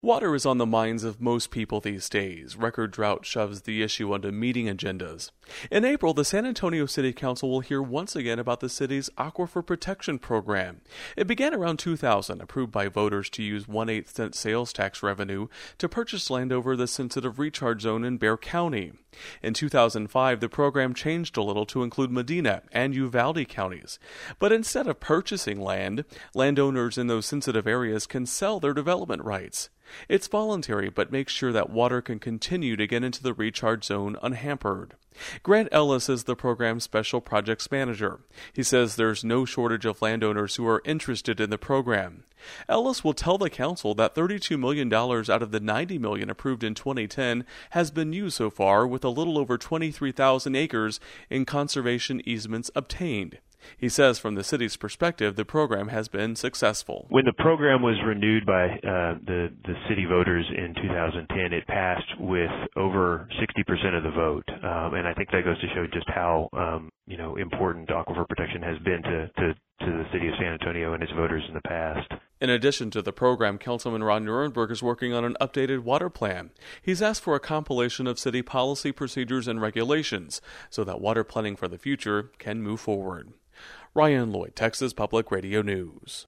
Water is on the minds of most people these days. Record drought shoves the issue onto meeting agendas. In April, the San Antonio City Council will hear once again about the city's Aquifer Protection Program. It began around 2000, approved by voters to use 1/8 cent sales tax revenue to purchase land over the sensitive recharge zone in Bexar County. In 2005, the program changed a little to include Medina and Uvalde counties. But instead of purchasing land, landowners in those sensitive areas can sell their development rights. It's voluntary, but makes sure that water can continue to get into the recharge zone unhampered. Grant Ellis is the program's special projects manager. He says there's no shortage of landowners who are interested in the program. Ellis will tell the council that $32 million out of the $90 million approved in 2010 has been used so far, with a little over 23,000 acres in conservation easements obtained. He says from the city's perspective, the program has been successful. When the program was renewed by the city voters in 2010, it passed with over 60% of the vote. And I think that goes to show just how important aquifer protection has been to the city of San Antonio and its voters in the past. In addition to the program, Councilman Ron Nuremberg is working on an updated water plan. He's asked for a compilation of city policy, procedures, and regulations so that water planning for the future can move forward. Ryan Lloyd, Texas Public Radio News.